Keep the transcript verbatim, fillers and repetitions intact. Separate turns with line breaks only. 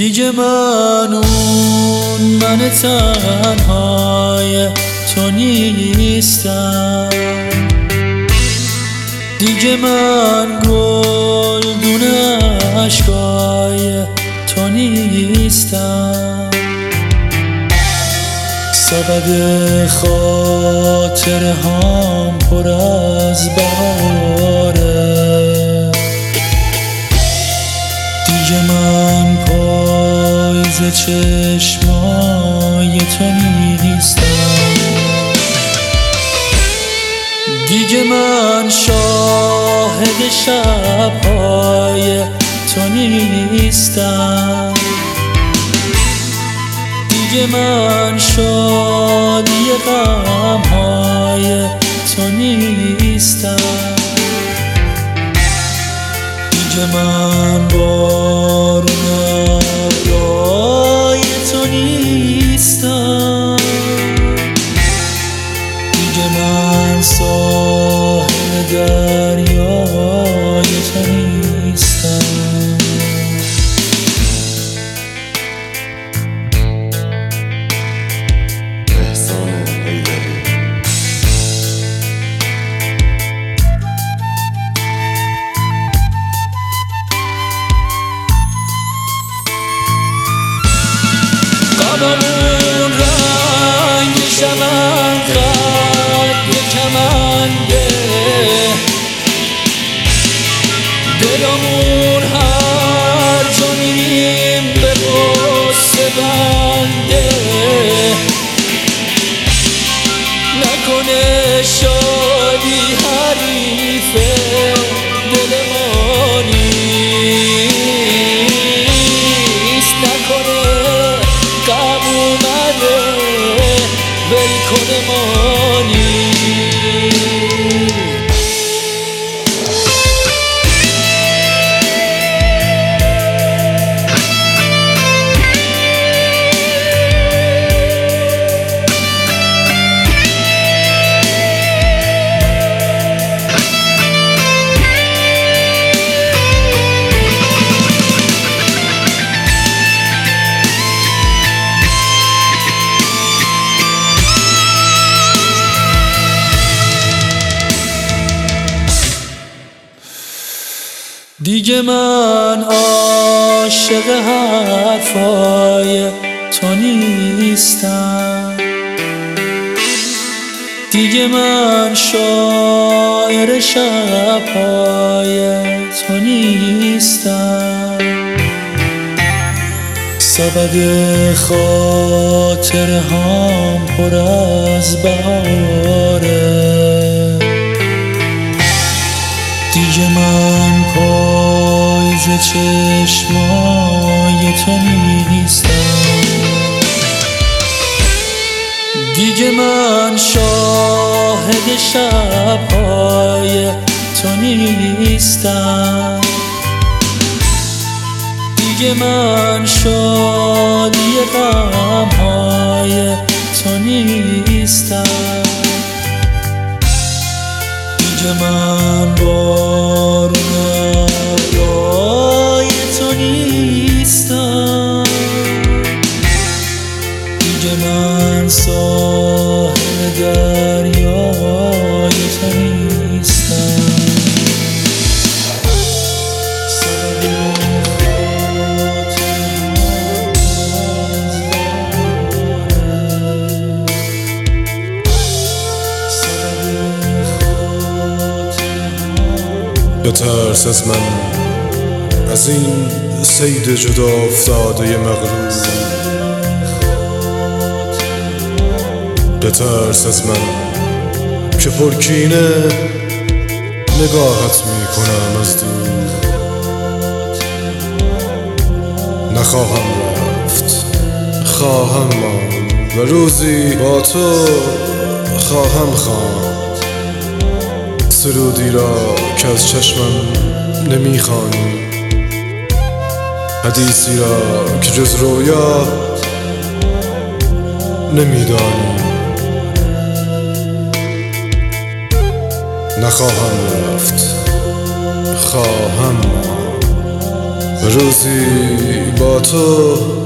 دیگه من اون من تنهای تو نیستم، دیگه من گلدون عشقای تو نیستم. سبد خاطر هم پر از بهاره، دیگه من پاییز چشمای تو نیستم، دیگه من شاهد شبهای تو نیستم، دیگه من شادی غمهای تو نیستم، دیگه من بارون ابرای تو نیستم، دیگه من ساحل دریای تو نیستم. غممون رنگ شمن قد کمنده، دلمون هر جا میریم به غصه بنده، نکنه شادی حریف دل ما نیست، نکنه غم اومده ول کنه مانی. دیگه من عاشق حرفای تو نیستم، دیگه من شاعر شبهای تو نیستم، سبد خاطر هم پر از بهاره، دیگه من پاییز چشمای تو نیستم، دیگه من شاهد شبهای تو نیستم، دیگه من شادی غمهای تو نیستم، دیگه من بارون ابرای تو نیستم، دیگه من ساحل دریای تو نیستم.
بترس از من، از این صید جدا افتاده مغرور، بترس از من که پرکینه نگاهت می کنم از دور، نخواهم رفت خواهم ماند و روزی با تو خواهم خواند سرودی را که از چشمم نمیخوانی، حدیثی را که جز رویا نمیدانی، نخواهم رفت خواهم ماند روزی با تو